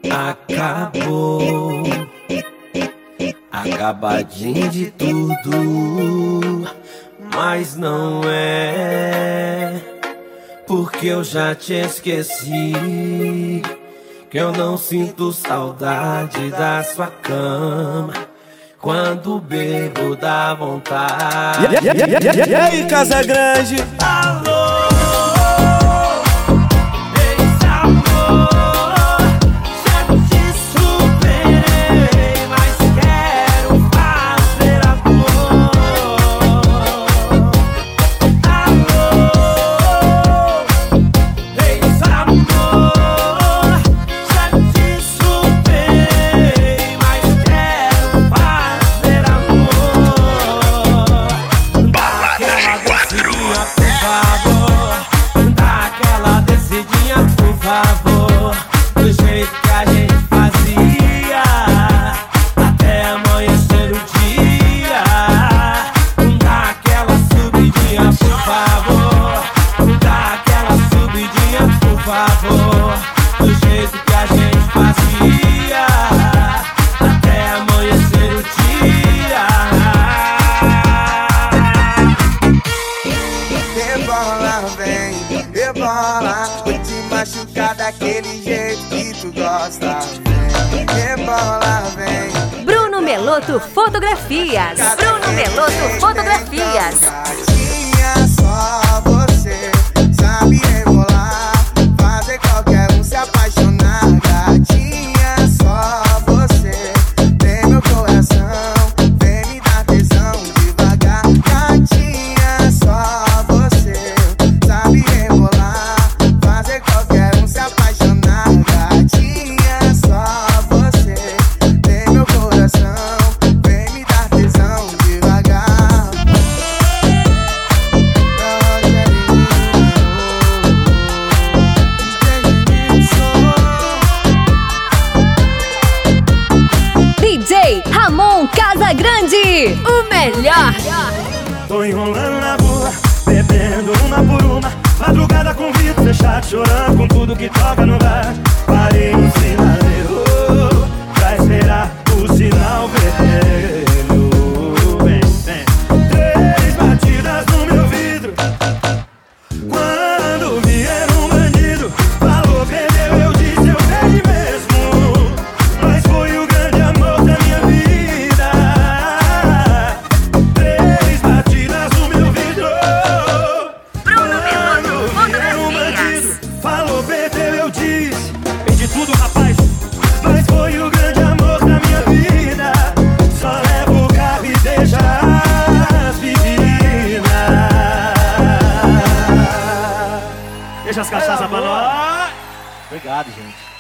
Acabou, acabadinho de tudo, mas não é, porque eu já te esqueci, que eu não sinto saudade da sua cama, quando bebo dá vontade. E aí, Casagrande? Alô, do jeito que a gente fazia, até amanhecer o dia. Dá aquela subidinha, por favor. Dá aquela subidinha, por favor. Do jeito que a gente fazia, até amanhecer o dia. Rebola, vem, rebola, vou te machucar daquele jeito que tu gosta. Vem, rebola, vem. Bruno Meloto Fotografias. Bruno Meloto Fotografias. Gatinha, só você sabe rebolar, fazer qualquer um se apaixonar. Gatinha, só você tem meu coração, vem me dar tesão devagar. Gatinha, só você sabe rebolar, fazer qualquer um se apaixonar. Gatinha, só você tem meu coração, vem me dar tesão devagar. DJ Ramon Casagrande, o melhor. Tô enrolando na rua, bebendo uma por uma, madrugada com vidro fechado, chorando com tudo que toca no bar. Parei no sinaleiro pra esperar o sinal vermelho. Vem, vem. 3 batidas no meu vidro. Quando vier um bandido, falou, perdeu, eu disse, eu perdi mesmo, mas foi o grande amor da minha vida. 3 batidas no meu vidro. Bruno Meloto Fotografias. Falou, perdeu, eu disse, perdi tudo, rapaz, mas foi o grande amor da minha vida. Só leva o carro e deixa as meninas. Deixa as cachaças pra nós. Obrigado, gente.